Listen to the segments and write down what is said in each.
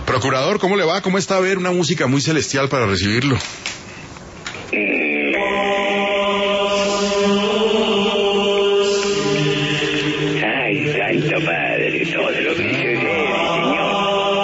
Procurador, ¿cómo le va? ¿Cómo está? A ver, una música muy celestial para recibirlo. Ay, santo padre, todo lo que sucede, señor.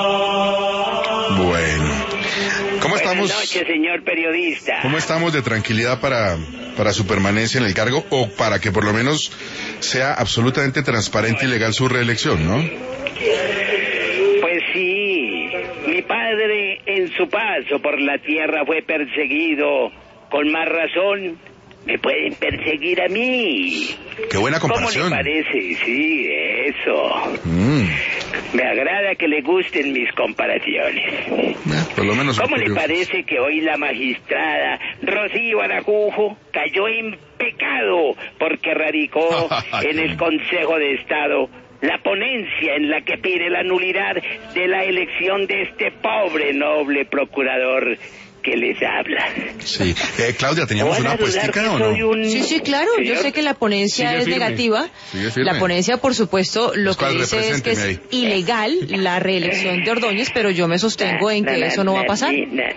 Bueno. ¿Cómo estamos? Buenas noches, señor periodista. ¿Cómo estamos de tranquilidad para su permanencia en el cargo o para que por lo menos sea absolutamente transparente y legal su reelección, ¿no? Pues sí, mi padre en su paso por la tierra fue perseguido. Con más razón, me pueden perseguir a mí. Qué buena comparación. ¿Cómo le parece? Sí, eso. Me agrada que le gusten mis comparaciones. Por lo menos. ¿Cómo le parece que hoy la magistrada Rocío Araújo cayó en pecado porque radicó en el Consejo de Estado la ponencia en la que pide la nulidad de la elección de este pobre noble procurador que les habla? Sí. Claudia, ¿teníamos una apuestica o no? Sí, claro. ¿Señor? Yo sé que la ponencia es negativa. Sigue firme. La ponencia, por supuesto, lo que dice es que es ahí. ilegal la reelección de Ordóñez, pero yo me sostengo en que eso no va a pasar.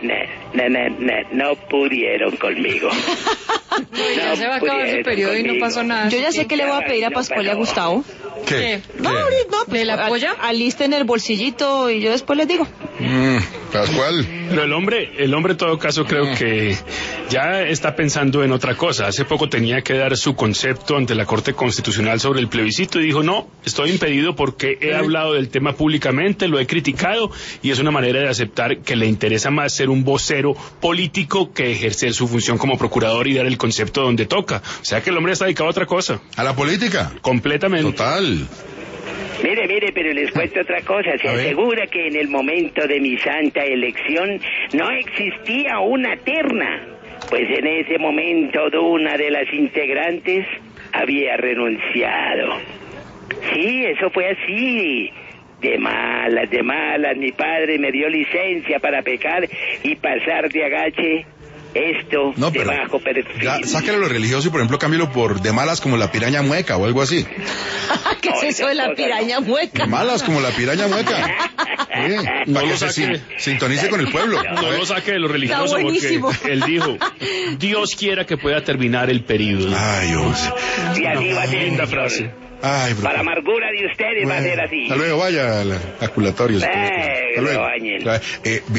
No pudieron conmigo. Ya se va a acabar su periodo y no pasó nada. Yo ya sé que le voy a pedir a Pascual y a Gustavo. ¿Qué? No, ahorita, ¿De la polla? Alisten el bolsillito y yo después les digo. Pascual. Pero el hombre en todo caso creo que ya está pensando en otra cosa. Hace poco tenía que dar su concepto ante la Corte Constitucional sobre el plebiscito y dijo, no, estoy impedido porque he hablado del tema públicamente, lo he criticado y es una manera de aceptar que le interesa más ser un vocero político que ejercer su función como procurador y dar el concepto donde toca. O sea que el hombre está dedicado a otra cosa. ¿A la política? Completamente. Total. Mire, pero les cuento otra cosa. Se asegura que en el momento de mi santa elección no existía una terna, pues en ese momento una de las integrantes había renunciado. Sí, eso fue así. De malas, mi padre me dio licencia para pecar y pasar de agache. Esto No, de pero bajo perfil. ya, sáquelo lo religioso y por ejemplo cámbielo por de malas como la piraña mueca o algo así. ¿Qué es eso de la piraña mueca? De malas como la piraña mueca. No Para lo que se saque. sintonice con el pueblo. No lo saque de lo religioso Está buenísimo. porque él dijo, Dios quiera que pueda terminar el periodo. Ay, Dios. Y así va a ser, Linda señor. frase. Ay, bro. Para amargura de ustedes va a ser así. Hasta luego, vaya al ejaculatorio. Lo bañen.